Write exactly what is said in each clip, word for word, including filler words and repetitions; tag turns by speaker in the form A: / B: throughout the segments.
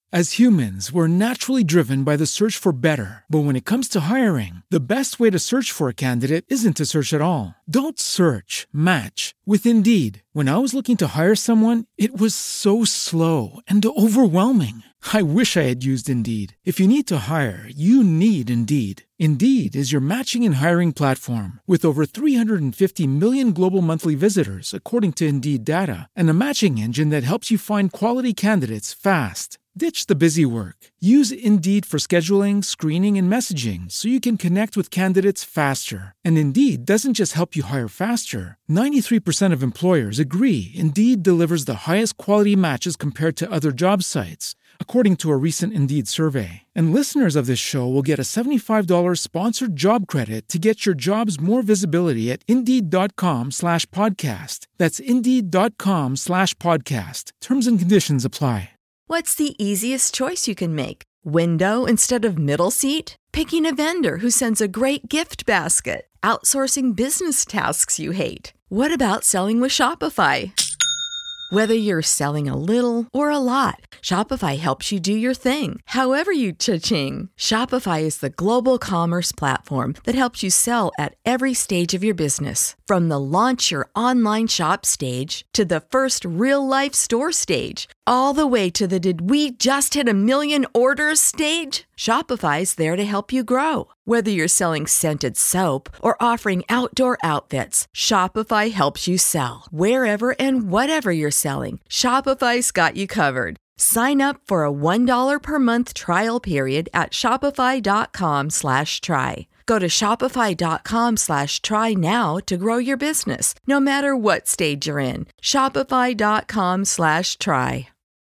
A: As humans, we're naturally driven by the search for better. But when it comes to hiring, the best way to search for a candidate isn't to search at all. Don't search, match with Indeed. When I was looking to hire someone, it was so slow and overwhelming. I wish I had used Indeed. If you need to hire, you need Indeed. Indeed is your matching and hiring platform with over three hundred fifty million global monthly visitors, according to Indeed data, and a matching engine that helps you find quality candidates fast. Ditch the busy work. Use Indeed for scheduling, screening, and messaging so you can connect with candidates faster. And Indeed doesn't just help you hire faster. ninety-three percent of employers agree Indeed delivers the highest quality matches compared to other job sites, according to a recent Indeed survey. And listeners of this show will get a seventy-five dollars sponsored job credit to get your jobs more visibility at Indeed.com slash podcast. That's Indeed.com slash podcast. Terms and conditions apply.
B: What's the easiest choice you can make? Window instead of middle seat? Picking a vendor who sends a great gift basket? Outsourcing business tasks you hate? What about selling with Shopify? Whether you're selling a little or a lot, Shopify helps you do your thing, however you cha-ching. Shopify is the global commerce platform that helps you sell at every stage of your business. From the launch your online shop stage to the first real-life store stage, all the way to the did we just hit a million orders stage. Shopify's there to help you grow. Whether you're selling scented soap or offering outdoor outfits, Shopify helps you sell. Wherever and whatever you're selling, Shopify's got you covered. Sign up for a one dollar per month trial period at shopify.com slash try. Go to shopify.com slash try now to grow your business, no matter what stage you're in. Shopify.com slash try.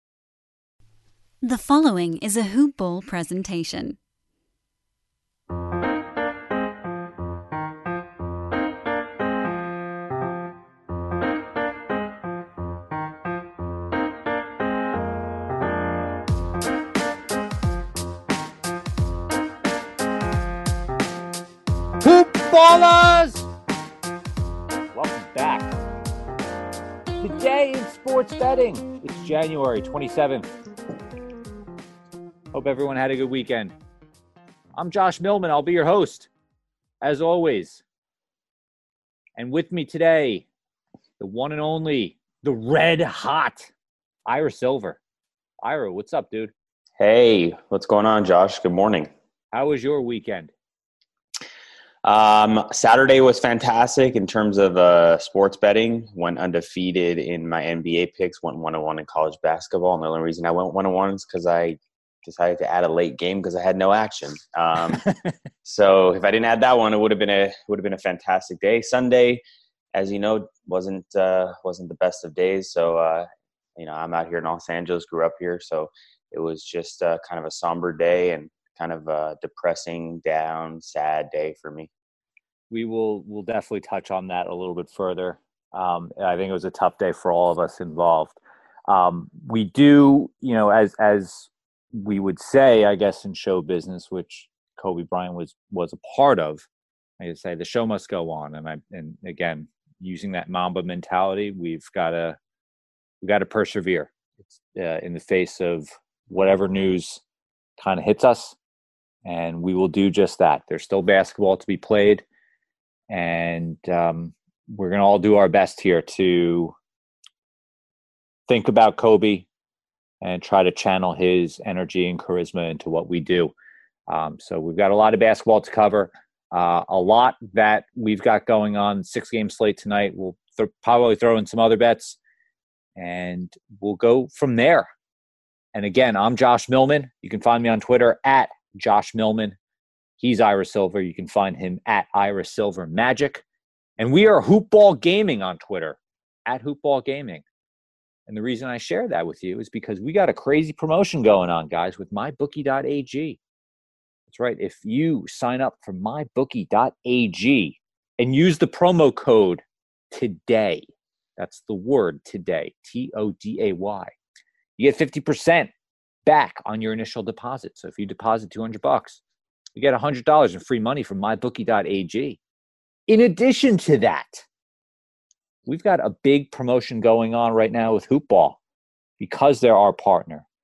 C: The following is a Hoop Ball presentation.
D: Hoop Ballers! Welcome back. Today in sports betting, it's January twenty-seventh. Hope everyone had a good weekend. I'm Josh Millman. I'll be your host, as always. And with me today, the one and only, the red hot, Ira Silver. Ira, what's up, dude?
E: Hey, what's going on, Josh? Good morning.
D: How was your weekend?
E: Um, Saturday was fantastic in terms of uh, sports betting. Went undefeated in my N B A picks. Went one and one in college basketball. And the only reason I went one and one is because I decided to add a late game because I had no action. Um, so if I didn't add that one, it would have been a would have been a fantastic day. Sunday, as you know, wasn't uh, wasn't the best of days. So uh, you know, I'm out here in Los Angeles. Grew up here, so it was just uh, kind of a somber day and kind of a depressing, down, sad day for me.
D: We will we'll definitely touch on that a little bit further. Um, I think it was a tough day for all of us involved. Um, we do, you know, as as we would say, I guess, in show business, which Kobe Bryant was was a part of, I would say the show must go on. And I and again, using that Mamba mentality, we've got to we got to persevere. It's uh, in the face of whatever news kind of hits us. And we will do just that. There's still basketball to be played. And um, we're going to all do our best here to think about Kobe and try to channel his energy and charisma into what we do. Um, so we've got a lot of basketball to cover. Uh, a lot that we've got going on. Six-game slate tonight. We'll th- probably throw in some other bets. And we'll go from there. And again, I'm Josh Millman. You can find me on Twitter at Josh Millman. He's Ira Silver. You can find him at Ira Silver Magic. And we are Hoopball Gaming on Twitter, at Hoopball Gaming. And the reason I share that with you is because we got a crazy promotion going on, guys, with my bookie dot a g. That's right. If you sign up for my bookie dot a g and use the promo code TODAY, that's the word today, T O D A Y, you get fifty percent back on your initial deposit. So if you deposit two hundred bucks, you get one hundred dollars in free money from my bookie dot a g. In addition to that, we've got a big promotion going on right now with Hoopball because they're our partner.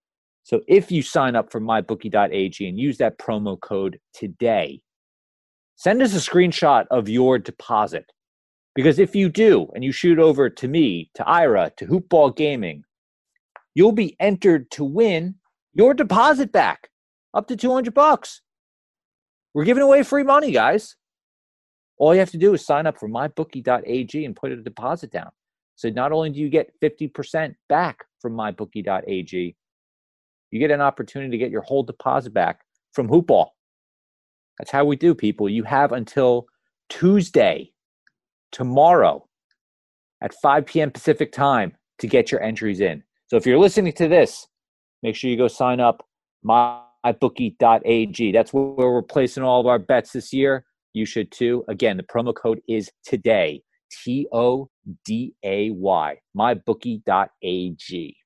D: So if you sign up for my bookie dot a g and use that promo code today, send us a screenshot of your deposit. Because if you do, and you shoot over to me, to Ira, to Hoopball Gaming, you'll be entered to win your deposit back, up to two hundred bucks. We're giving away free money, guys. All you have to do is sign up for my bookie dot a g and put a deposit down. So not only do you get fifty percent back from my bookie dot a g, you get an opportunity to get your whole deposit back from Hoopball. That's how we do, people. You have until Tuesday, tomorrow, at five p.m. Pacific time to get your entries in. So if you're listening to this, make sure you go sign up my bookie dot a g. That's where we're placing all of our bets this year. You should too. Again, the promo code is today, T O D A Y, my bookie dot a g.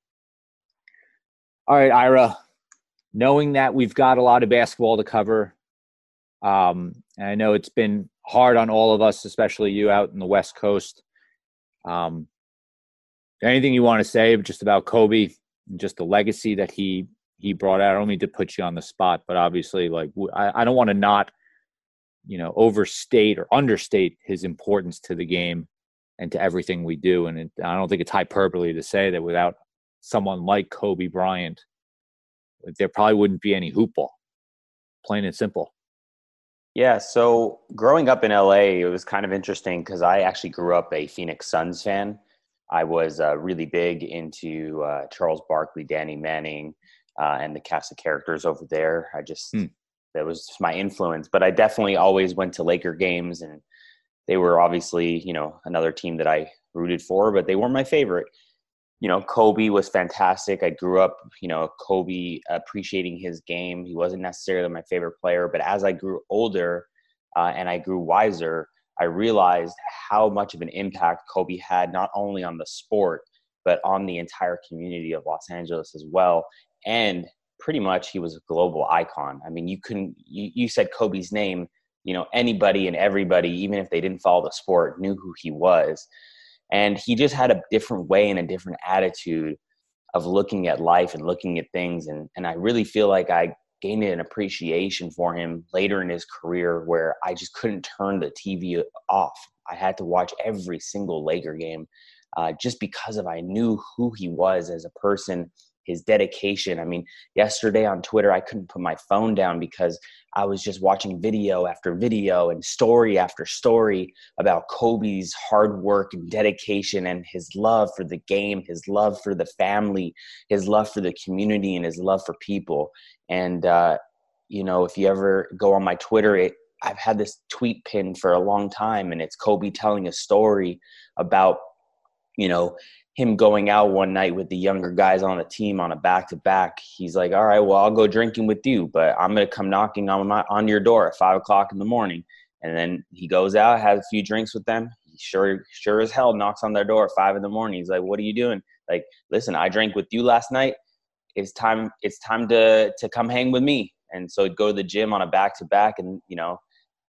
D: All right, Ira, knowing that we've got a lot of basketball to cover, um, and I know it's been hard on all of us, especially you out in the West Coast. Um, anything you want to say just about Kobe and just the legacy that he he brought out? I don't mean to put you on the spot, but obviously, like I, I don't want to not, you know, overstate or understate his importance to the game and to everything we do. And it, I don't think it's hyperbole to say that without someone like Kobe Bryant, there probably wouldn't be any hoopball. Plain and simple.
E: Yeah, so growing up in L A, it was kind of interesting because I actually grew up a Phoenix Suns fan. I was uh, really big into uh, Charles Barkley, Danny Manning, uh, and the cast of characters over there. I just, hmm. that was just my influence. But I definitely always went to Laker games, and they were obviously, you know, another team that I rooted for, but they weren't my favorite. You know, Kobe was fantastic. I grew up, you know, Kobe appreciating his game. He wasn't necessarily my favorite player, but as I grew older uh, and I grew wiser, I realized how much of an impact Kobe had, not only on the sport, but on the entire community of Los Angeles as well. And pretty much he was a global icon. I mean, you couldn't, you, you said Kobe's name, you know, anybody and everybody, even if they didn't follow the sport, knew who he was. And he just had a different way and a different attitude of looking at life and looking at things. And, and I really feel like I gained an appreciation for him later in his career where I just couldn't turn the T V off. I had to watch every single Laker game uh, just because of I knew who he was as a person, his dedication. I mean, yesterday on Twitter, I couldn't put my phone down because I was just watching video after video and story after story about Kobe's hard work and dedication and his love for the game, his love for the family, his love for the community, and his love for people. And, uh, you know, if you ever go on my Twitter, it, I've had this tweet pinned for a long time, and it's Kobe telling a story about, you know, him going out one night with the younger guys on the team on a back-to-back. He's like, all right, well, I'll go drinking with you, but I'm going to come knocking on my on your door at five o'clock in the morning. And then he goes out, has a few drinks with them. He sure, sure as hell knocks on their door at five in the morning. He's like, what are you doing? Like, listen, I drank with you last night. It's time, it's time to, to come hang with me. And so he'd go to the gym on a back-to-back, and, you know,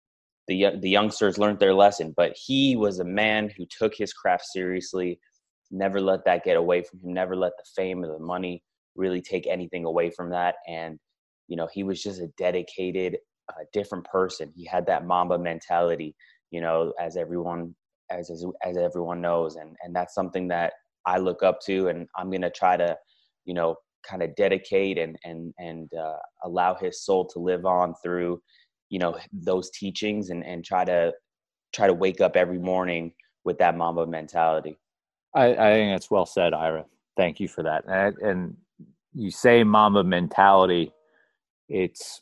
E: the, the youngsters learned their lesson. But he was a man who took his craft seriously, never let that get away from him, never let the fame or the money really take anything away from that. And, you know, he was just a dedicated, uh, different person. He had that Mamba mentality, you know, as everyone, as, as, as everyone knows. And, and that's something that I look up to, and I'm going to try to, you know, kind of dedicate and, and, and uh, allow his soul to live on through, you know, those teachings, and, and try to, try to wake up every morning with that Mamba mentality.
D: I, I think that's well said, Ira. Thank you for that. And, and you say Mamba mentality. It's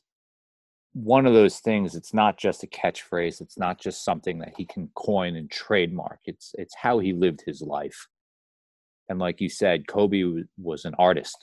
D: one of those things. It's not just a catchphrase. It's not just something that he can coin and trademark. It's it's how he lived his life. And like you said, Kobe was an artist.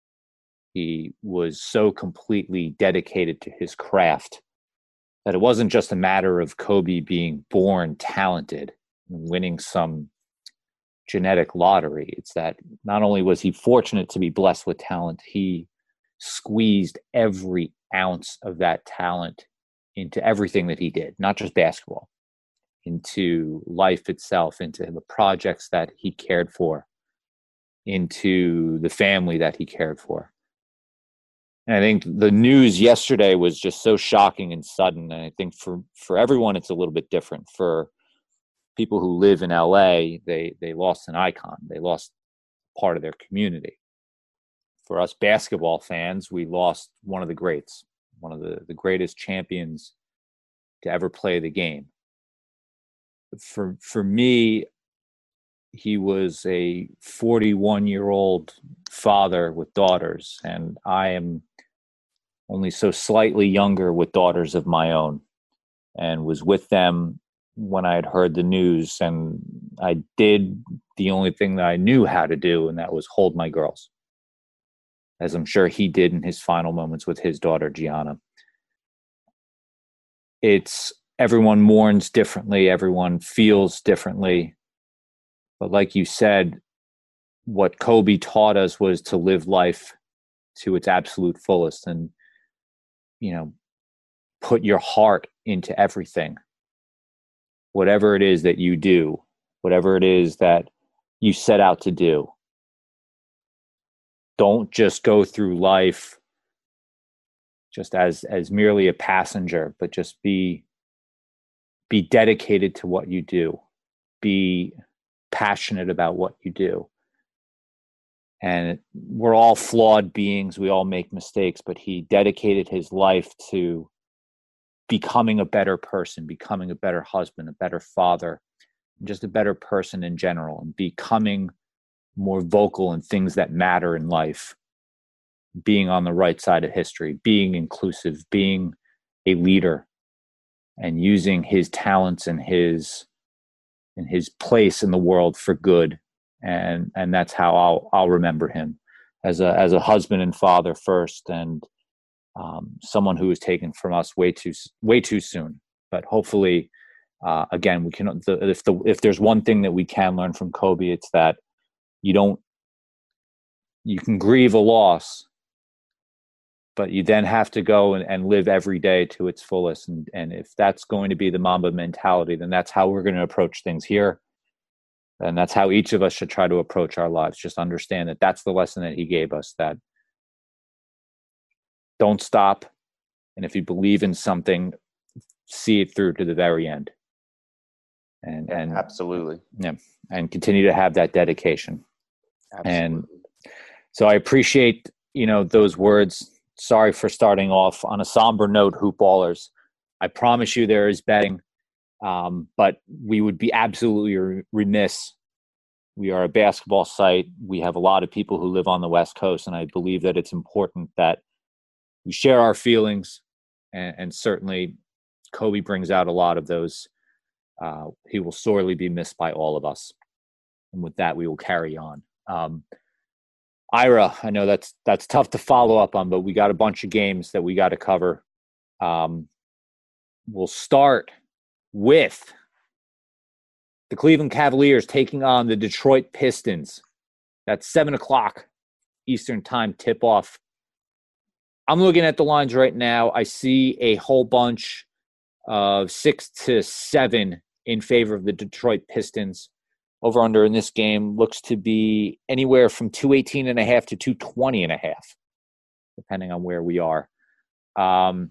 D: He was so completely dedicated to his craft that it wasn't just a matter of Kobe being born talented and winning some genetic lottery. It's that not only was he fortunate to be blessed with talent, he squeezed every ounce of that talent into everything that he did, not just basketball, into life itself, into the projects that he cared for, into the family that he cared for. And I think the news yesterday was just so shocking and sudden. And I think for, for everyone, it's a little bit different. For people who live in L A, they, they lost an icon. They lost part of their community. For us basketball fans, we lost one of the greats, one of the, the greatest champions to ever play the game. For, for me, he was a forty-one-year-old father with daughters, and I am only so slightly younger with daughters of my own, and was with them when I had heard the news. And I did the only thing that I knew how to do, and that was hold my girls, as I'm sure he did in his final moments with his daughter, Gianna. It's everyone mourns differently. Everyone feels differently. But like you said, what Kobe taught us was to live life to its absolute fullest and, you know, put your heart into everything. Whatever it is that you do, whatever it is that you set out to do. Don't just go through life just as, as merely a passenger, but just be, be dedicated to what you do. Be passionate about what you do. And we're all flawed beings. We all make mistakes, but he dedicated his life to becoming a better person, becoming a better husband, a better father, just a better person in general, and becoming more vocal in things that matter in life, being on the right side of history, being inclusive, being a leader, and using his talents and his and his place in the world for good. And and that's how I'll I'll remember him, as a as a husband and father first, and um, someone who was taken from us way too way too soon. But hopefully, uh, again, we can. The, if the if there's one thing that we can learn from Kobe, it's that you don't you can grieve a loss, but you then have to go and, and live every day to its fullest. And and if that's going to be the Mamba mentality, then that's how we're going to approach things here. And that's how each of us should try to approach our lives. Just understand that that's the lesson that he gave us, that don't stop. And if you believe in something, see it through to the very end. And, and
E: absolutely.
D: Yeah. And continue to have that dedication.
E: Absolutely.
D: And so I appreciate, you know, those words. Sorry for starting off on a somber note, hoop ballers. I promise you there is betting. Um, but we would be absolutely remiss. We are a basketball site. We have a lot of people who live on the West Coast, and I believe that it's important that we share our feelings, and, and certainly Kobe brings out a lot of those. Uh, he will sorely be missed by all of us. And with that, we will carry on. Um, Ira, I know that's that's tough to follow up on, but we got a bunch of games that we got to cover. Um, we'll start with the Cleveland Cavaliers taking on the Detroit Pistons. That's seven o'clock Eastern time tip-off. I'm looking at the lines right now. I see a whole bunch of six to seven in favor of the Detroit Pistons. Over-under in this game looks to be anywhere from two eighteen and a half to two twenty and a half, depending on where we are. Um,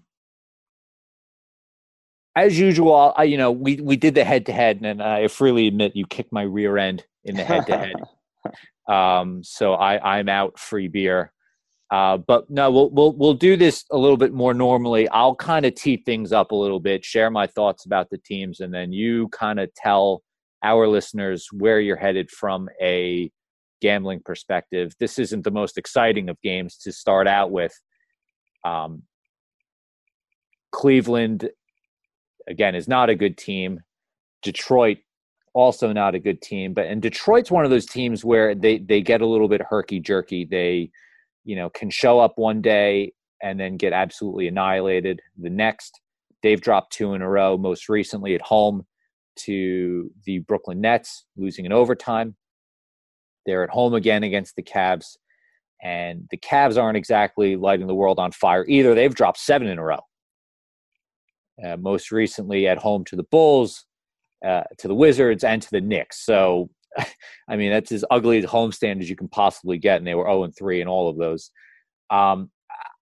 D: As usual, I, you know, we, we did the head-to-head, and I freely admit you kicked my rear end in the head-to-head. um, so I, I'm out free beer. Uh, but no, we'll we'll we'll do this a little bit more normally. I'll kind of tee things up a little bit, share my thoughts about the teams, and then you kind of tell our listeners where you're headed from a gambling perspective. This isn't the most exciting of games to start out with. Um, Cleveland, again, is not a good team. Detroit, also not a good team. But and Detroit's one of those teams where they they get a little bit herky-jerky. They, you know, can show up one day and then get absolutely annihilated the next. They've dropped two in a row, most recently at home to the Brooklyn Nets, losing in overtime. They're at home again against the Cavs. And the Cavs aren't exactly lighting the world on fire either. They've dropped seven in a row. Uh, most recently at home to the Bulls, uh, to the Wizards, and to the Knicks. So, I mean, that's as ugly a homestand as you can possibly get, and they were oh and three in all of those. Um,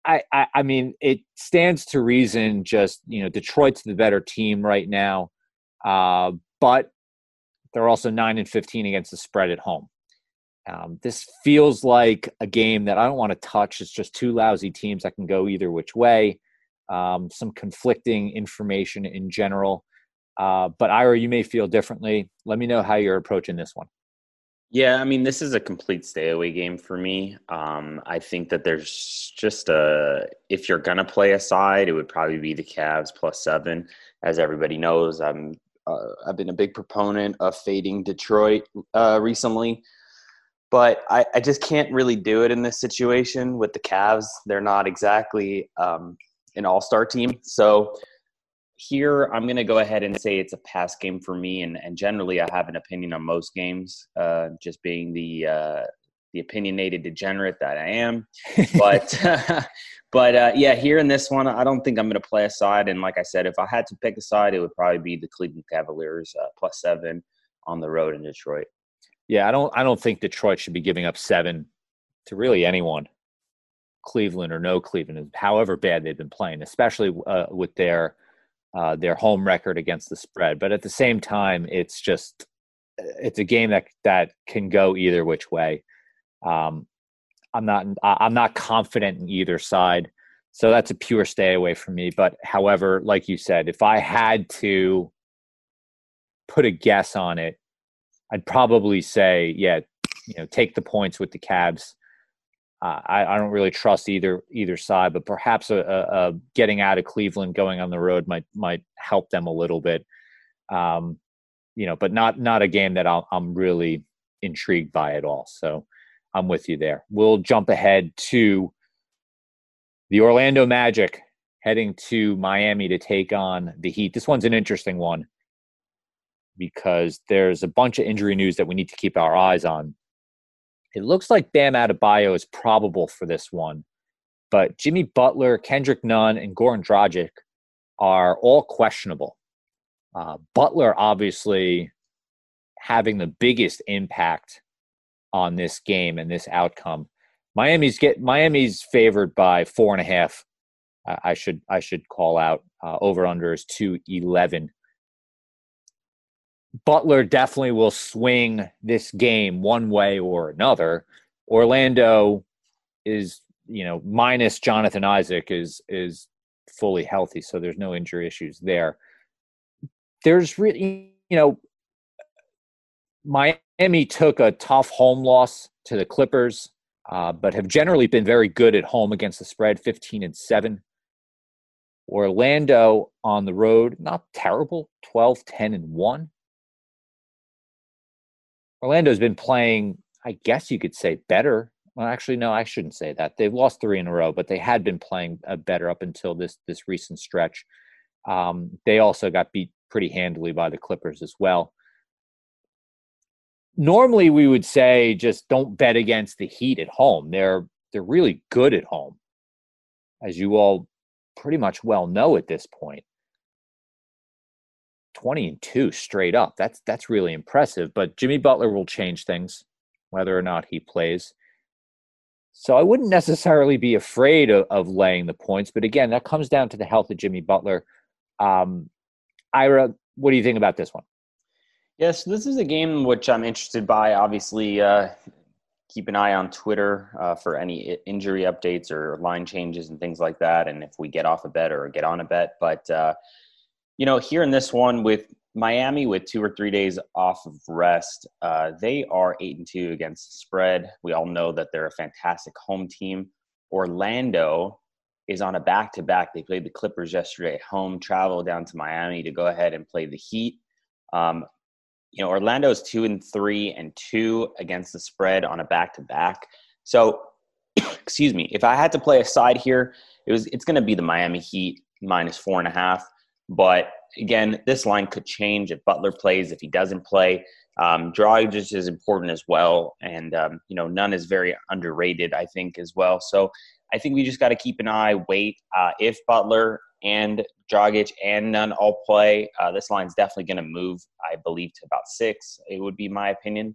D: I, I, I mean, it stands to reason. Just you know, Detroit's the better team right now, uh, but they're also nine and fifteen against the spread at home. Um, this feels like a game that I don't want to touch. It's just two lousy teams that can go either which way. Um, some conflicting information in general. Uh, but Ira, you may feel differently. Let me know how you're approaching this one.
E: Yeah, I mean, this is a complete stay away game for me. Um, I think that there's just a, if you're going to play a side, it would probably be the Cavs plus seven. As everybody knows, I'm, uh, I've been a big proponent of fading Detroit uh, recently, but I, I just can't really do it in this situation with the Cavs. They're not exactly um, an all-star team. So here, I'm going to go ahead and say it's a pass game for me, and, and generally I have an opinion on most games, uh, just being the uh, the opinionated degenerate that I am. But but uh, yeah, here in this one, I don't think I'm going to play a side. And like I said, if I had to pick a side, it would probably be the Cleveland Cavaliers uh, plus seven on the road in Detroit.
D: Yeah, I don't I don't think Detroit should be giving up seven to really anyone, Cleveland or no Cleveland, however bad they've been playing, especially uh, with their Uh, their home record against the spread. But at the same time, it's just, it's a game that, that can go either which way. Um, I'm not, I'm not confident in either side. So that's a pure stay away from me. But however, like you said, if I had to put a guess on it, I'd probably say, yeah, you know, take the points with the Cavs. Uh, I, I don't really trust either either side, but perhaps a, a, a getting out of Cleveland, going on the road might might help them a little bit. Um, you know, but not not a game that I'll, I'm really intrigued by at all. So I'm with you there. We'll jump ahead to the Orlando Magic heading to Miami to take on the Heat. This one's an interesting one because there's a bunch of injury news that we need to keep our eyes on. It looks like Bam Adebayo is probable for this one, but Jimmy Butler, Kendrick Nunn, and Goran Dragic are all questionable. Uh, Butler obviously having the biggest impact on this game and this outcome. Miami's get Miami's favored by four and a half. Uh, I should I should call out uh, over under is two eleven. Butler definitely will swing this game one way or another. Orlando is, you know, minus Jonathan Isaac is is fully healthy, so there's no injury issues there. There's really, you know, Miami took a tough home loss to the Clippers, uh, but have generally been very good at home against the spread, fifteen and seven. Orlando on the road, not terrible, twelve, ten, and one. Orlando's been playing, I guess you could say, better. Well, actually, no, I shouldn't say that. They've lost three in a row, but they had been playing uh, better up until this this recent stretch. Um, they also got beat pretty handily by the Clippers as well. Normally, we would say just don't bet against the Heat at home. They're they're really good at home, as you all pretty much well know at this point. twenty and two straight up. That's that's really impressive. But Jimmy Butler will change things, whether or not he plays. So I wouldn't necessarily be afraid of, of laying the points. But again, that comes down to the health of Jimmy Butler. Um, Ira, what do you think about this one?
E: Yes, this is a game which I'm interested by. Obviously, uh, keep an eye on Twitter uh, for any injury updates or line changes and things like that. And if we get off a bet or get on a bet. But, uh, you know, here in this one with Miami with two or three days off of rest, uh, they are eight and two against the spread. We all know that they're a fantastic home team. Orlando is on a back-to-back. They played the Clippers yesterday at home, travel down to Miami to go ahead and play the Heat. Um, you know, Orlando is two and three and two against the spread on a back-to-back. So, excuse me, if I had to play a side here, it was it's going to be the Miami Heat minus four and a half. But again, this line could change if Butler plays, if he doesn't play. Um, Dragic is important as well. And, um, you know, Nunn is very underrated, I think, as well. So I think we just got to keep an eye, wait. Uh, if Butler and Dragic and Nunn all play, uh, this line's definitely going to move, I believe, to about six. It would be my opinion.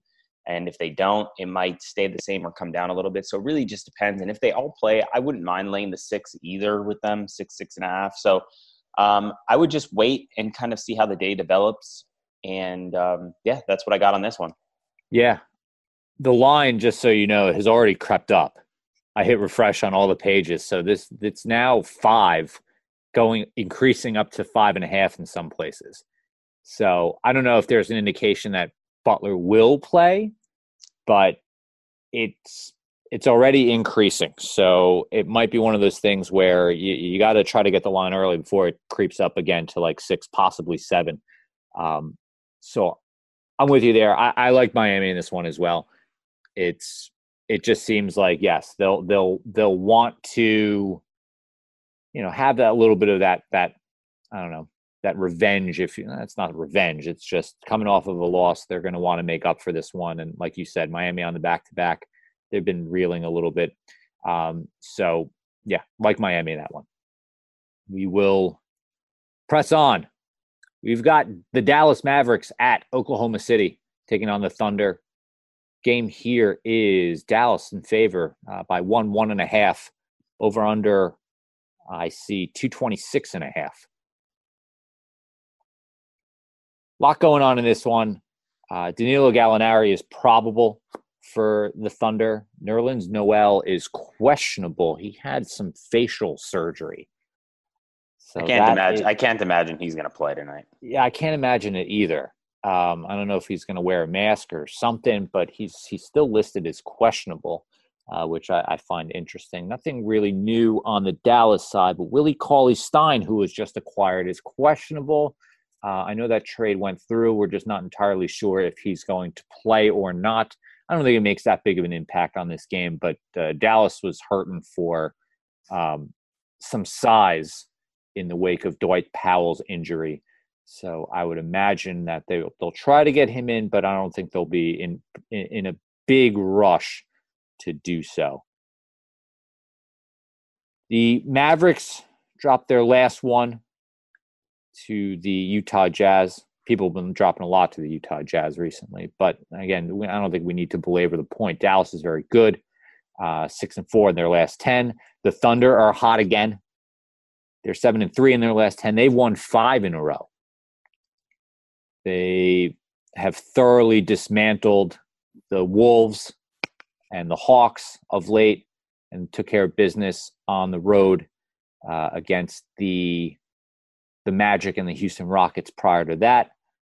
E: And if they don't, it might stay the same or come down a little bit. So it really just depends. And if they all play, I wouldn't mind laying the six either with them, six, six and a half. So um, I would just wait and kind of see how the day develops. And um, yeah, that's what I got on this one.
D: Yeah. The line, just so you know, has already crept up. I hit refresh on all the pages. So this it's now five, going increasing up to five and a half in some places. So I don't know if there's an indication that Butler will play, but it's it's already increasing. So it might be one of those things where you, you got to try to get the line early before it creeps up again to like six, possibly seven. Um, so I'm with you there. I, I like Miami in this one as well. It's it just seems like, yes, they'll they'll they'll want to, you know, have that little bit of that that I don't know, that revenge. If you, it's not revenge, it's just coming off of a loss. They're going to want to make up for this one. And like you said, Miami on the back to back, they've been reeling a little bit. Um, so yeah, like Miami in that one. We will press on. We've got the Dallas Mavericks at Oklahoma City taking on the Thunder. Game here is Dallas in favor uh, by one, one and a half. Over under, I see two twenty-six and a half. Lot going on in this one. Uh, Danilo Gallinari is probable for the Thunder. Nerlens Noel is questionable. He had some facial surgery. So
E: I can't imagine.
D: Is,
E: I can't imagine he's going to play tonight.
D: Yeah, I can't imagine it either. Um, I don't know if he's going to wear a mask or something, but he's he's still listed as questionable, uh, which I, I find interesting. Nothing really new on the Dallas side, but Willie Cauley-Stein, who was just acquired, is questionable. Uh, I know that trade went through. We're just not entirely sure if he's going to play or not. I don't think it makes that big of an impact on this game, but uh, Dallas was hurting for um, some size in the wake of Dwight Powell's injury. So I would imagine that they, they'll try to get him in, but I don't think they'll be in, in, in a big rush to do so. The Mavericks dropped their last one to the Utah Jazz. People have been dropping a lot to the Utah Jazz recently, but again, I don't think we need to belabor the point. Dallas is very good, uh, six and four in their last ten. The Thunder are hot again. They're seven and three in their last ten. They've won five in a row. They have thoroughly dismantled the Wolves and the Hawks of late and took care of business on the road uh, against the the Magic and the Houston Rockets prior to that.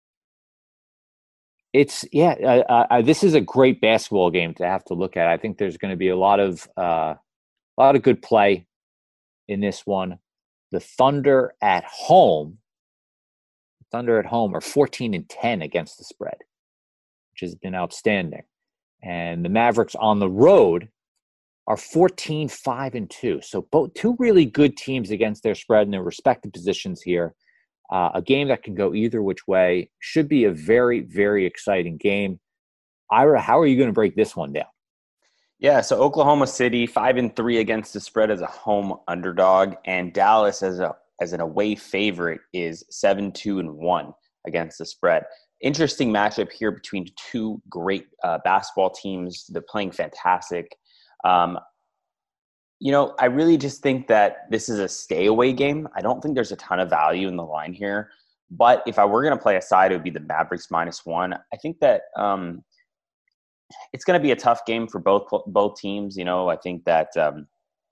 D: It's, yeah, uh, uh, this is a great basketball game to have to look at. I think there's going to be a lot of uh, a lot of good play in this one. The Thunder at home, Thunder at home are fourteen and ten against the spread, which has been outstanding. And the Mavericks on the road are fourteen, five and two. So both two really good teams against their spread in their respective positions here. Uh, a game that can go either which way. Should be a very, very exciting game. Ira, how are you going to break this one down?
E: Yeah, so Oklahoma City, five and three against the spread as a home underdog, and Dallas as a as an away favorite is seven, two, and one against the spread. Interesting matchup here between two great uh, basketball teams. They're playing fantastic. Um, you know, I really just think that this is a stay away game. I don't think there's a ton of value in the line here. But if I were going to play a side, it would be the Mavericks minus one. I think that um, it's going to be a tough game for both both teams. You know, I think that um,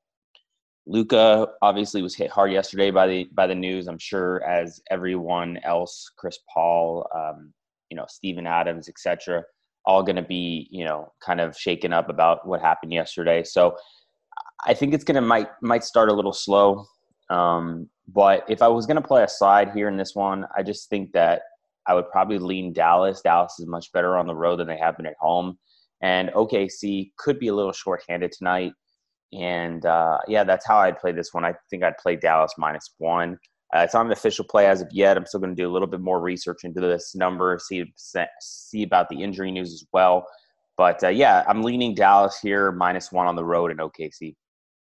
E: Luka obviously was hit hard yesterday by the by the news. I'm sure, as everyone else, Chris Paul, um, you know, Steven Adams, et cetera, all going to be, you know, kind of shaken up about what happened yesterday. So I think it's going to might might start a little slow. Um, but if I was going to play a side here in this one, I just think that I would probably lean Dallas. Dallas is much better on the road than they have been at home. And O K C could be a little shorthanded tonight. And, uh, yeah, that's how I'd play this one. I think I'd play Dallas minus one. Uh, it's not an official play as of yet. I'm still going to do a little bit more research into this number, see see about the injury news as well. But, uh, yeah, I'm leaning Dallas here, minus one on the road in O K C.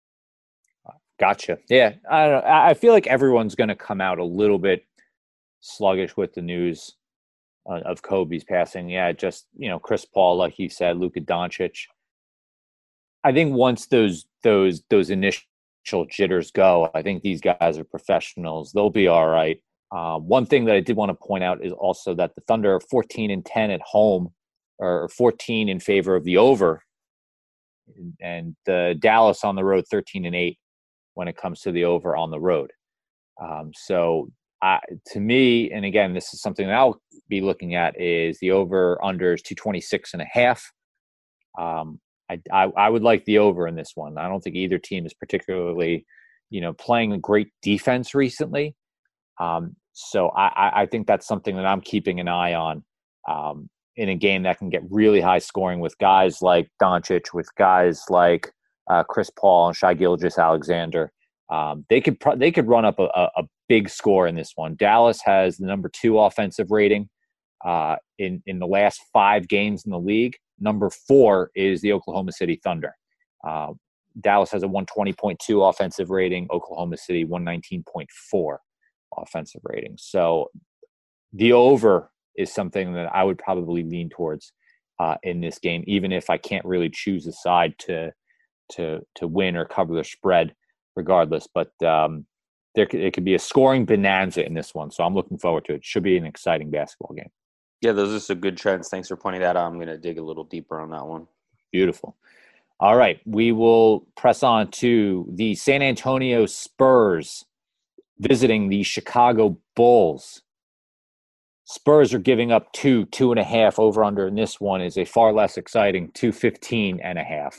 D: Gotcha. Yeah, I don't know. I feel like everyone's going to come out a little bit sluggish with the news uh, of Kobe's passing. Yeah, just, you know, Chris Paul, like you said, Luka Doncic. I think once those those those initial jitters go, I think these guys are professionals. They'll be all right. Uh, one thing that I did want to point out is also that the Thunder are fourteen and ten at home, or fourteen in favor of the over, and uh, Dallas on the road thirteen and eight when it comes to the over on the road. Um, so I, to me, and again, this is something that I'll be looking at, is the over under is two twenty-six and a half. Um, I, I, I would like the over in this one. I don't think either team is particularly, you know, playing a great defense recently. Um, so I, I think that's something that I'm keeping an eye on um, in a game that can get really high scoring with guys like Doncic, with guys like uh, Chris Paul and Shai Gilgeous-Alexander. Um, they could pro- they could run up a, a big score in this one. Dallas has the number two offensive rating uh, in in the last five games in the league. Number four is the Oklahoma City Thunder. Uh, Dallas has a one twenty point two offensive rating. Oklahoma City one nineteen point four offensive rating. So the over is something that I would probably lean towards uh, in this game, even if I can't really choose a side to to to win or cover the spread, regardless. But um, there it could be a scoring bonanza in this one, so I'm looking forward to it. It should be an exciting basketball game.
E: Yeah, those are some good trends. Thanks for pointing that out. I'm going to dig a little deeper on that one.
D: Beautiful. All right, we will press on to the San Antonio Spurs visiting the Chicago Bulls. Spurs are giving up two, two and a half. Over under in this one is a far less exciting two fifteen and a half.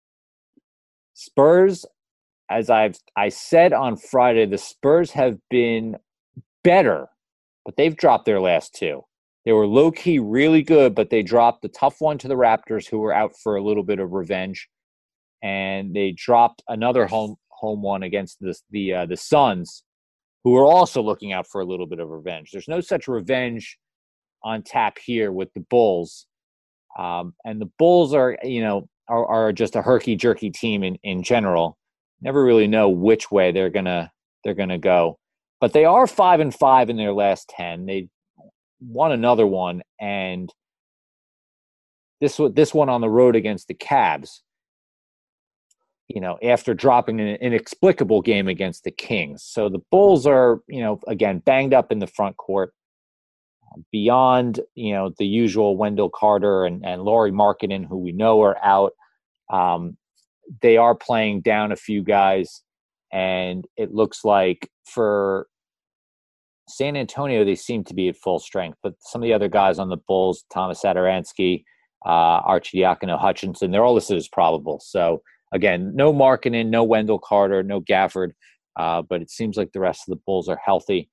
D: Spurs, as I've I said on Friday, the Spurs have been better, but they've dropped their last two. They were low-key really good, but they dropped the tough one to the Raptors, who were out for a little bit of revenge. And they dropped another home home one against the, the, uh, the Suns, who are also looking out for a little bit of revenge. There's no such revenge on tap here with the Bulls. Um, and the Bulls are, you know, are, are just a herky-jerky team in, in general. Never really know which way they're gonna they're gonna go. But they are five and five in their last ten. They won another one, and this this one on the road against the Cavs, you know, after dropping an inexplicable game against the Kings. So the Bulls are, you know, again, banged up in the front court. Beyond, you know, the usual Wendell Carter and, and Lauri Markkanen, who we know are out, um, they are playing down a few guys, and it looks like for San Antonio, they seem to be at full strength, but some of the other guys on the Bulls, Thomas Satoransky, uh, Arcidiacono Hutchinson, they're all listed as probable. So again, no Markkanen, no Wendell Carter, no Gafford, uh, but it seems like the rest of the Bulls are healthy.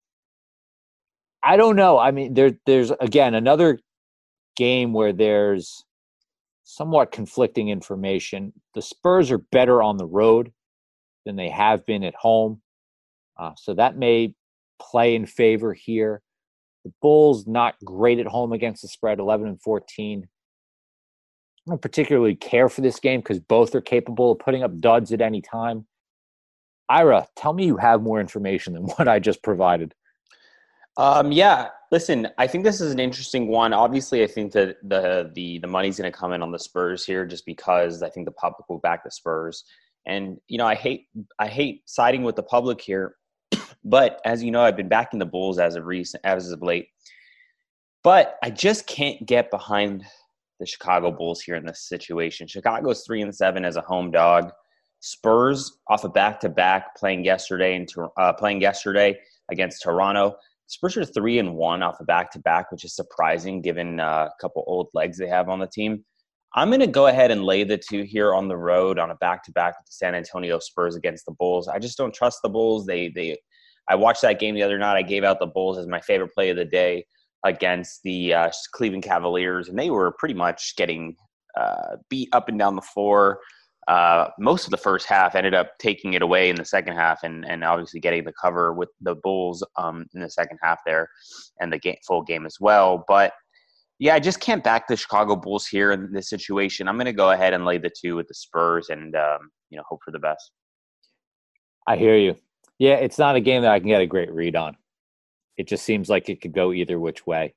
D: I don't know. I mean, there, there's, again, another game where there's somewhat conflicting information. The Spurs are better on the road than they have been at home, uh, so that may play in favor here. The Bulls not great at home against the spread, eleven and fourteen. I don't particularly care for this game because both are capable of putting up duds at any time. Ira, tell me you have more information than what I just provided.
E: Um, yeah, listen, I think this is an interesting one. Obviously, I think that the the the money's going to come in on the Spurs here, just because I think the public will back the Spurs. And you know, I hate I hate siding with the public here. But as you know, I've been backing the Bulls as of recent, as of late. But I just can't get behind the Chicago Bulls here in this situation. Chicago's three and seven as a home dog. Spurs off a back-to-back playing yesterday and uh, playing yesterday against Toronto. Spurs are three and one off a back-to-back, which is surprising given uh, a couple old legs they have on the team. I'm going to go ahead and lay the two here on the road on a back-to-back with the San Antonio Spurs against the Bulls. I just don't trust the Bulls. They they. I watched that game the other night. I gave out the Bulls as my favorite play of the day against the uh, Cleveland Cavaliers, and they were pretty much getting uh, beat up and down the floor. Uh, most of the first half, ended up taking it away in the second half, and, and obviously getting the cover with the Bulls um, in the second half there, and the game, full game as well. But yeah, I just can't back the Chicago Bulls here in this situation. I'm going to go ahead and lay the two with the Spurs, and um, you know, hope for the best.
D: I hear you. Yeah, it's not a game that I can get a great read on. It just seems like it could go either which way.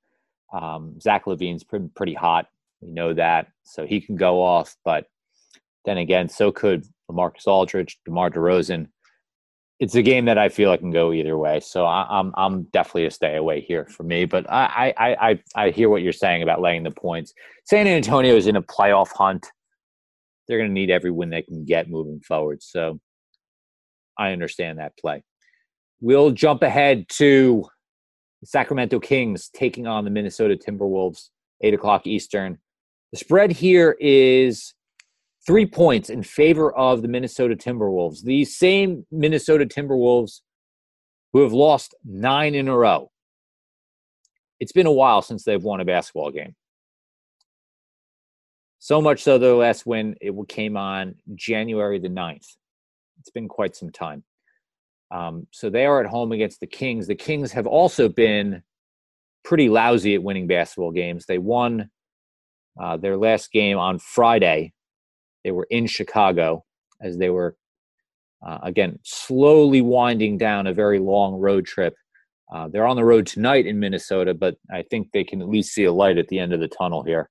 D: Um, Zach LaVine's pretty, pretty hot. We know that. So he can go off. But then again, so could LaMarcus Aldridge, DeMar DeRozan. It's a game that I feel like can go either way. So I, I'm I'm definitely a stay away here for me. But I, I, I, I hear what you're saying about laying the points. San Antonio is in a playoff hunt. They're going to need every win they can get moving forward. So I understand that play. We'll jump ahead to the Sacramento Kings taking on the Minnesota Timberwolves, eight o'clock Eastern. The spread here is three points in favor of the Minnesota Timberwolves. These same Minnesota Timberwolves who have lost nine in a row. It's been a while since they've won a basketball game. So much so, their last win, it came on January the ninth. It's been quite some time. Um, so they are at home against the Kings. The Kings have also been pretty lousy at winning basketball games. They won uh, their last game on Friday. They were in Chicago as they were, uh, again, slowly winding down a very long road trip. Uh, they're on the road tonight in Minnesota, but I think they can at least see a light at the end of the tunnel here.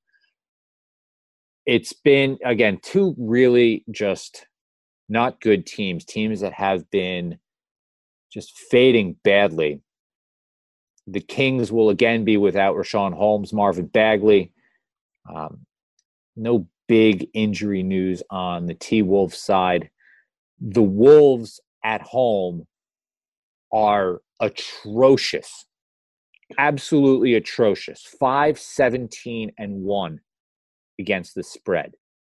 D: It's been, again, two really just not good teams, teams that have been just fading badly. The Kings will again be without Rashawn Holmes, Marvin Bagley. Um, no big injury news on the T-Wolves side. The Wolves at home are atrocious. Absolutely atrocious. five seventeen and one against the spread.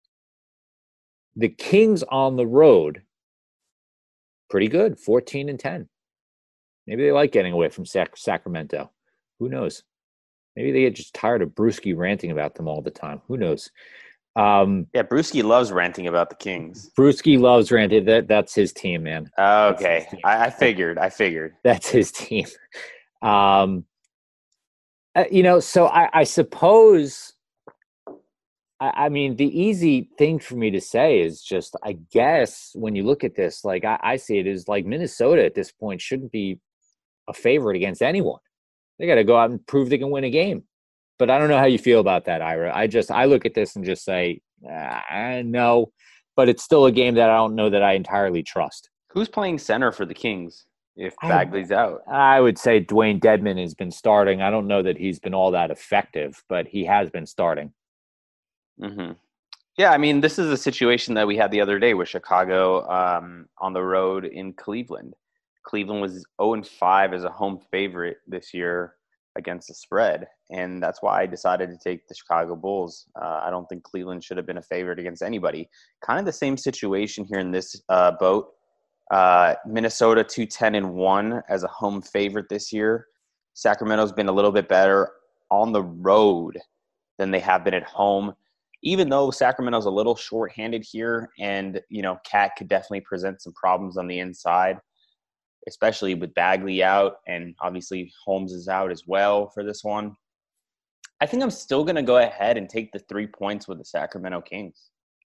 D: The Kings on the road, pretty good, fourteen and ten. Maybe they like getting away from Sac- Sacramento. Who knows? Maybe they get just tired of Brewski ranting about them all the time. Who knows? Um,
E: yeah, Brewski loves ranting about the Kings.
D: Brewski loves ranting. That, that's his team, man.
E: Okay, team. I, I figured. I figured.
D: That's his team. Um, uh, you know, so I, I suppose – I mean, the easy thing for me to say is just, I guess, when you look at this, like I, I see it as like Minnesota at this point shouldn't be a favorite against anyone. They got to go out and prove they can win a game. But I don't know how you feel about that, Ira. I just, I look at this and just say, ah, no, but it's still a game that I don't know that I entirely trust.
E: Who's playing center for the Kings if Bagley's
D: I,
E: out?
D: I would say Dwayne Dedmon has been starting. I don't know that he's been all that effective, but he has been starting.
E: Mm-hmm. Yeah, I mean, this is a situation that we had the other day with Chicago um, on the road in Cleveland. Cleveland was oh and five as a home favorite this year against the spread, and that's why I decided to take the Chicago Bulls. Uh, I don't think Cleveland should have been a favorite against anybody. Kind of the same situation here in this uh, boat. Uh, Minnesota two ten and one as a home favorite this year. Sacramento's been a little bit better on the road than they have been at home. Even though Sacramento's a little short-handed here, and, you know, Cat could definitely present some problems on the inside, especially with Bagley out, and obviously Holmes is out as well for this one. I think I'm still going to go ahead and take the three points with the Sacramento Kings.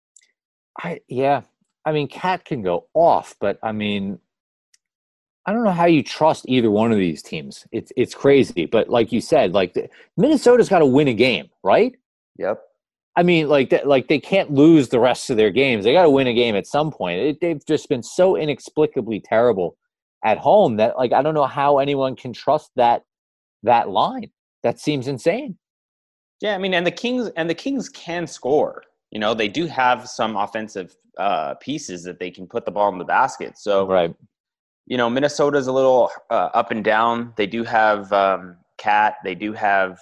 D: I yeah. I mean, Cat can go off, but, I mean, I don't know how you trust either one of these teams. It's it's crazy. But like you said, like the, Minnesota's got to win a game, right?
E: Yep.
D: I mean, like that, like they can't lose the rest of their games. They got to win a game at some point. It, they've just been so inexplicably terrible at home that, like, I don't know how anyone can trust that that line. That seems insane.
E: Yeah, I mean, and the Kings and the Kings can score. You know, they do have some offensive uh, pieces that they can put the ball in the basket. So,
D: right.
E: You know, Minnesota's a little uh, up and down. They do have um, Cat. They do have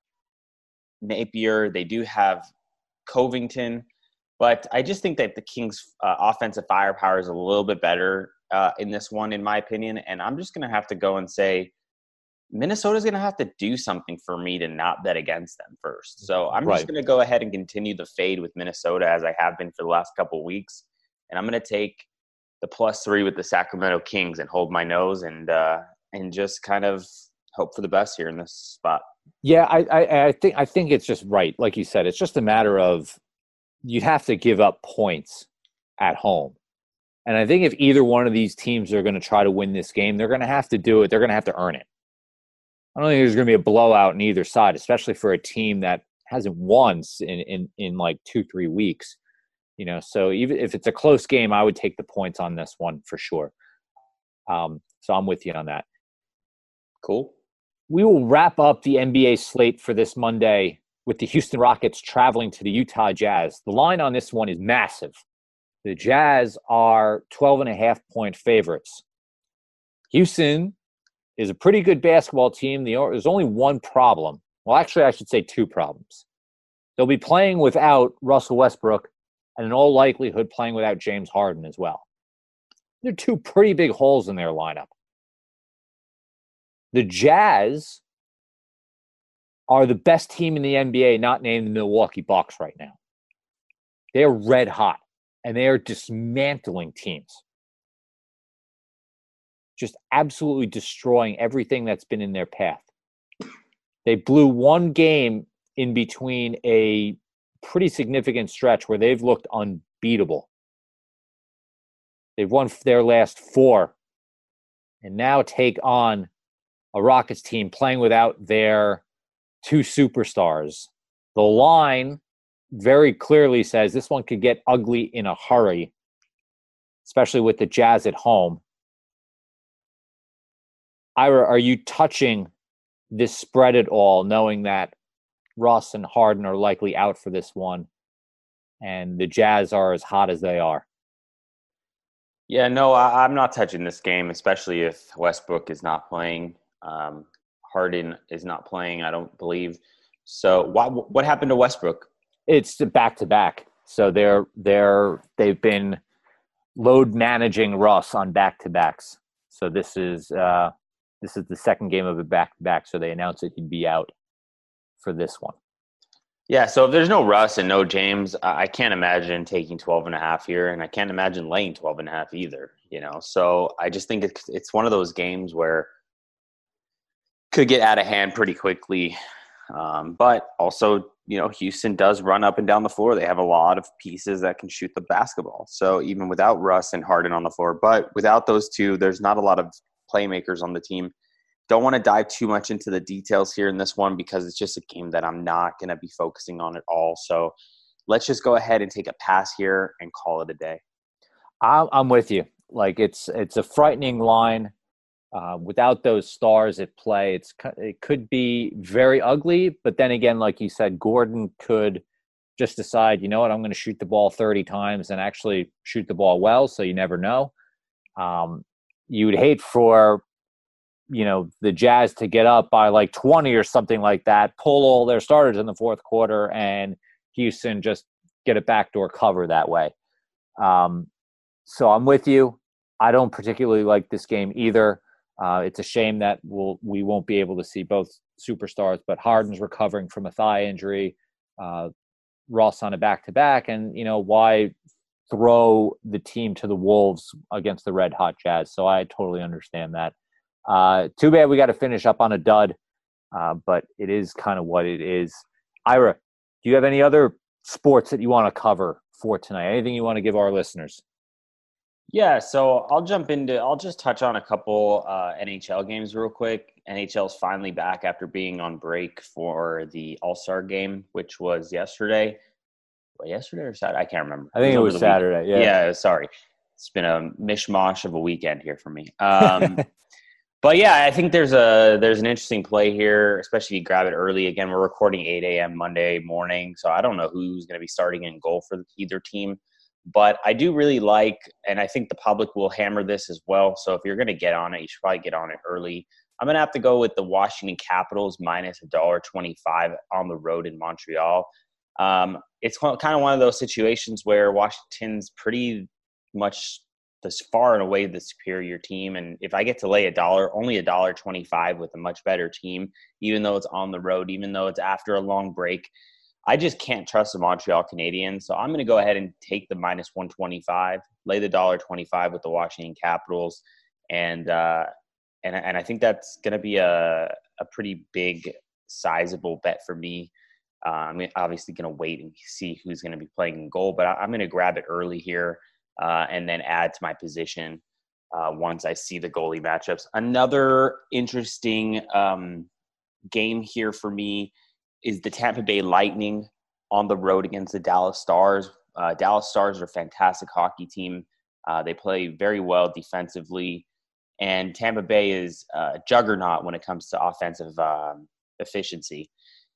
E: Napier. They do have Covington, but I just think that the Kings' uh, offensive firepower is a little bit better uh, in this one, in my opinion. And I'm just going to have to go and say Minnesota's going to have to do something for me to not bet against them first. So I'm right. just going to go ahead and continue the fade with Minnesota as I have been for the last couple of weeks. And I'm going to take the plus three with the Sacramento Kings and hold my nose and uh, and just kind of hope for the best here in this spot.
D: Yeah, I, I, I think I think it's just right. Like you said, it's just a matter of you have to give up points at home. And I think if either one of these teams are going to try to win this game, they're going to have to do it. They're going to have to earn it. I don't think there's going to be a blowout on either side, especially for a team that hasn't won in, in, in like two, three weeks. You know, so even if it's a close game, I would take the points on this one for sure. Um, so I'm with you on that.
E: Cool.
D: We will wrap up the N B A slate for this Monday with the Houston Rockets traveling to the Utah Jazz. The line on this one is massive. The Jazz are twelve and a half point favorites. Houston is a pretty good basketball team. There's only one problem. Well, actually, I should say two problems. They'll be playing without Russell Westbrook and in all likelihood playing without James Harden as well. There are two pretty big holes in their lineup. The Jazz are the best team in the N B A, not named the Milwaukee Bucks right now. They're red hot, and they are dismantling teams. Just absolutely destroying everything that's been in their path. They blew one game in between a pretty significant stretch where they've looked unbeatable. They've won their last four and now take on a Rockets team playing without their two superstars. The line very clearly says this one could get ugly in a hurry, especially with the Jazz at home. Ira, are you touching this spread at all, knowing that Russ and Harden are likely out for this one and the Jazz are as hot as they are?
E: Yeah, no, I, I'm not touching this game, especially if Westbrook is not playing. Um, Harden is not playing, I don't believe. So what what happened to Westbrook?
D: It's back to back. So they're they're they've been load managing Russ on back to backs. So this is uh, this is the second game of a back to back. So they announced that he'd be out for this one.
E: Yeah, so if there's no Russ and no James, I can't imagine taking twelve and a half here, and I can't imagine laying twelve and a half either, you know. So I just think it's it's one of those games where could get out of hand pretty quickly. Um, but also, you know, Houston does run up and down the floor. They have a lot of pieces that can shoot the basketball. So even without Russ and Harden on the floor, but without those two, there's not a lot of playmakers on the team. Don't want to dive too much into the details here in this one because it's just a game that I'm not going to be focusing on at all. So let's just go ahead and take a pass here and call it a day.
D: I'm with you. Like it's it's a frightening line. Uh, without those stars at play, it's it could be very ugly. But then again, like you said, Gordon could just decide, you know what, I'm going to shoot the ball thirty times and actually shoot the ball well. So you never know. Um, you would hate for, you know, the Jazz to get up by like twenty or something like that, pull all their starters in the fourth quarter, and Houston just get a backdoor cover that way. Um, so I'm with you. I don't particularly like this game either. Uh, it's a shame that we'll, we won't be able to see both superstars, but Harden's recovering from a thigh injury, uh, Ross on a back-to-back, and, you know, why throw the team to the wolves against the red hot Jazz? So I totally understand that. Uh, too bad we got to finish up on a dud, uh, but it is kind of what it is. Ira, do you have any other sports that you want to cover for tonight? Anything you want to give our listeners?
E: Yeah, so I'll jump into – I'll just touch on a couple uh, N H L games real quick. N H L's finally back after being on break for the All-Star game, which was yesterday. Well, yesterday or Saturday? I can't remember.
D: I think it was, it was Saturday, weekend. yeah.
E: Yeah, sorry. It's been a mishmash of a weekend here for me. Um, but, yeah, I think there's a there's an interesting play here, especially if you grab it early. Again, we're recording eight a.m. Monday morning, so I don't know who's going to be starting in goal for either team. But I do really like, and I think the public will hammer this as well. So if you're going to get on it, you should probably get on it early. I'm going to have to go with the Washington Capitals minus one dollar twenty-five on the road in Montreal. Um, it's kind of one of those situations where Washington's pretty much this far and away the superior team. And if I get to lay a dollar, only one dollar twenty-five with a much better team, even though it's on the road, even though it's after a long break, I just can't trust the Montreal Canadiens. So I'm going to go ahead and take the minus one twenty-five, lay the one dollar twenty-five with the Washington Capitals. And, uh, and, and I think that's going to be a, a pretty big, sizable bet for me. Uh, I'm obviously going to wait and see who's going to be playing in goal, but I, I'm going to grab it early here uh, and then add to my position uh, once I see the goalie matchups. Another interesting um, game here for me is the Tampa Bay Lightning on the road against the Dallas Stars. Uh, Dallas Stars are a fantastic hockey team. Uh, they play very well defensively. And Tampa Bay is a juggernaut when it comes to offensive um, efficiency.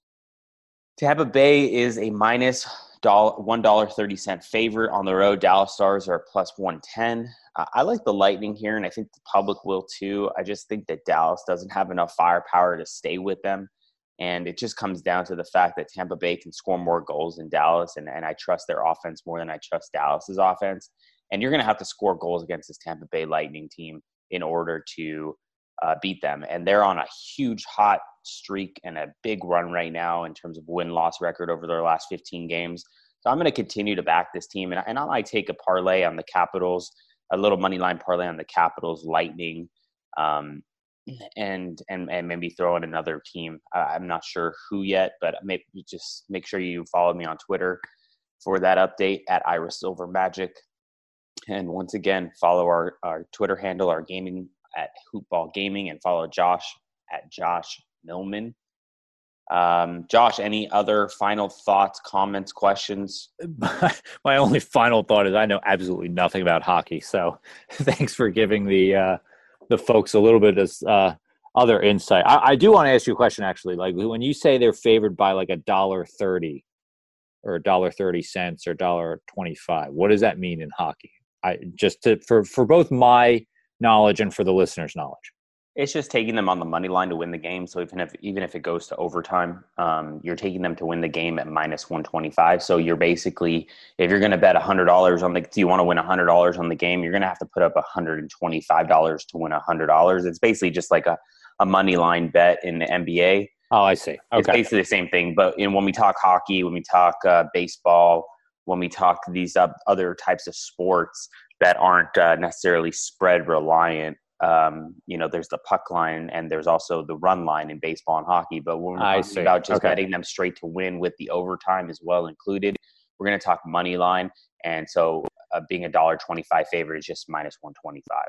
E: Tampa Bay is a minus one dollar and thirty cents favorite on the road. Dallas Stars are plus one ten. Uh, I like the Lightning here, and I think the public will too. I just think that Dallas doesn't have enough firepower to stay with them. And it just comes down to the fact that Tampa Bay can score more goals than Dallas, and, and I trust their offense more than I trust Dallas's offense. And you're going to have to score goals against this Tampa Bay Lightning team in order to uh, beat them. And they're on a huge hot streak and a big run right now in terms of win-loss record over their last fifteen games. So I'm going to continue to back this team. And, and I might take a parlay on the Capitals, a little money line parlay on the Capitals, Lightning, um, and, and and maybe throw in another team. I'm not sure who yet, but maybe just make sure you follow me on Twitter for that update at Ira Silver Magic. And once again, follow our, our Twitter handle, our gaming at Hoopball Gaming, and follow Josh at Josh Millman. Um, Josh, any other final thoughts, comments, questions?
D: My only final thought is I know absolutely nothing about hockey, so thanks for giving the uh, the folks a little bit of uh, other insight. I, I do want to ask you a question, actually. Like when you say they're favored by like a dollar thirty or a dollar thirty cents or dollar twenty-five, what does that mean in hockey? I just to, for for both my knowledge and for the listeners' knowledge.
E: It's just taking them on the money line to win the game. So even if even if it goes to overtime, um, you're taking them to win the game at minus one twenty-five. So you're basically, if you're going to bet one hundred dollars on the, do you want to win one hundred dollars on the game, you're going to have to put up one hundred twenty-five dollars to win one hundred dollars. It's basically just like a, a money line bet in the N B A.
D: Oh, I see. Okay.
E: It's basically the same thing. But in, when we talk hockey, when we talk uh, baseball, when we talk these uh, other types of sports that aren't uh, necessarily spread reliant, Um, you know, there's the puck line and there's also the run line in baseball and hockey. But when we're talking about just
D: okay.
E: betting them straight to win with the overtime as well included, we're going to talk money line. And so uh, being a dollar twenty-five favorite is just minus one twenty-five.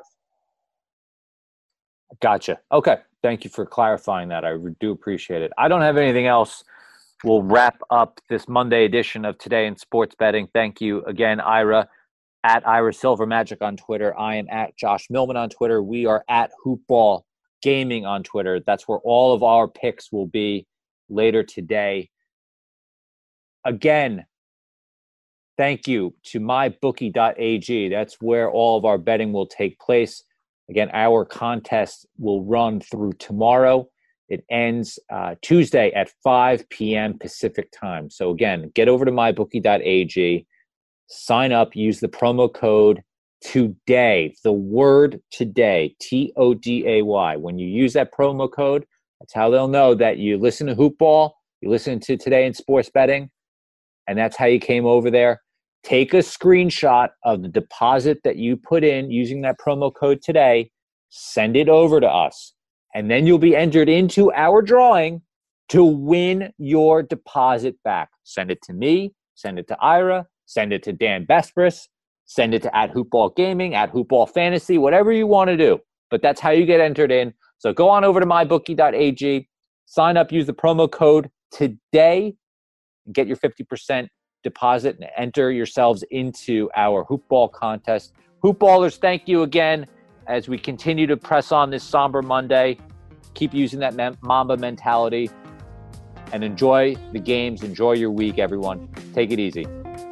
D: Gotcha. Okay. Thank you for clarifying that. I do appreciate it. I don't have anything else. We'll wrap up this Monday edition of Today in Sports Betting. Thank you again, Ira. At Ira Silver Magic on Twitter. I am at Josh Millman on Twitter. We are at Hoopball Gaming on Twitter. That's where all of our picks will be later today. Again, thank you to my bookie dot a g. That's where all of our betting will take place. Again, our contest will run through tomorrow. It ends uh, Tuesday at five p.m. Pacific time. So again, get over to my bookie dot a g. Sign up, use the promo code TODAY, the word today, T O D A Y. When you use that promo code, that's how they'll know that you listen to Hoopball, you listen to Today in Sports Betting, and that's how you came over there. Take a screenshot of the deposit that you put in using that promo code today, send it over to us, and then you'll be entered into our drawing to win your deposit back. Send it to me, send it to Ira, send it to Dan Bespris, send it to at Hoopball Gaming, at Hoopball Fantasy, whatever you want to do. But that's how you get entered in. So go on over to my bookie dot a g, sign up, use the promo code TODAY, get your fifty percent deposit and enter yourselves into our Hoopball contest. Hoopballers, thank you again as we continue to press on this somber Monday. Keep using that Mamba mentality and enjoy the games. Enjoy your week, everyone. Take it easy.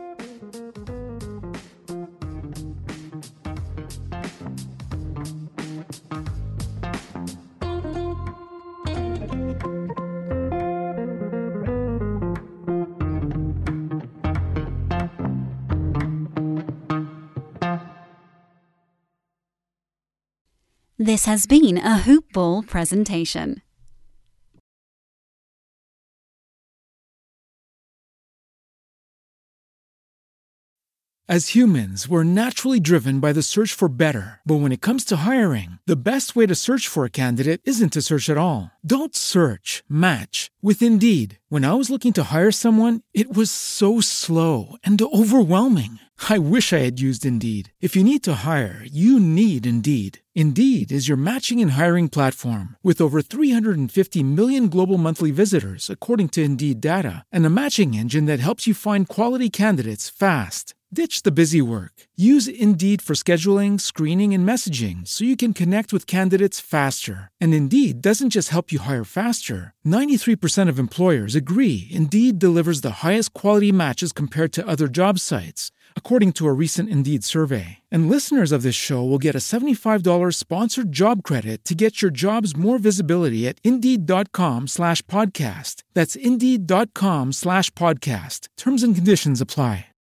C: This has been a Hoopball presentation.
A: As humans, we're naturally driven by the search for better. But when it comes to hiring, the best way to search for a candidate isn't to search at all. Don't search, match with Indeed. When I was looking to hire someone, it was so slow and overwhelming. I wish I had used Indeed. If you need to hire, you need Indeed. Indeed is your matching and hiring platform with over three hundred fifty million global monthly visitors, according to Indeed data, and a matching engine that helps you find quality candidates fast. Ditch the busy work. Use Indeed for scheduling, screening, and messaging so you can connect with candidates faster. And Indeed doesn't just help you hire faster. ninety-three percent of employers agree Indeed delivers the highest quality matches compared to other job sites, according to a recent Indeed survey. And listeners of this show will get a seventy-five dollars sponsored job credit to get your jobs more visibility at Indeed.com slash podcast. That's Indeed.com slash podcast. Terms and conditions apply.